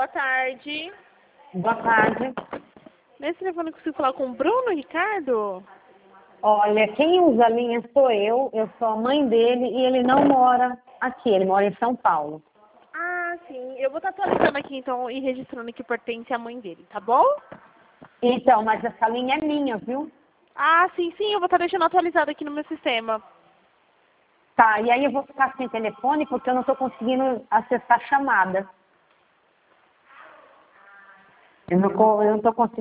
boa tarde. Boa tarde. Nesse telefone eu consigo falar com o Bruno, Ricardo? Olha, quem usa a linha sou eu sou a mãe dele e ele não mora aqui, ele mora em São Paulo. Ah, sim. Eu vou estar atualizando aqui, então, e registrando que pertence à mãe dele, tá bom? Então, mas essa linha é minha, viu? Ah, sim, sim. Eu vou estar deixando atualizado aqui no meu sistema. Tá, e aí eu vou ficar sem telefone porque eu não estou conseguindo acessar a chamada. Eu não estou conseguindo.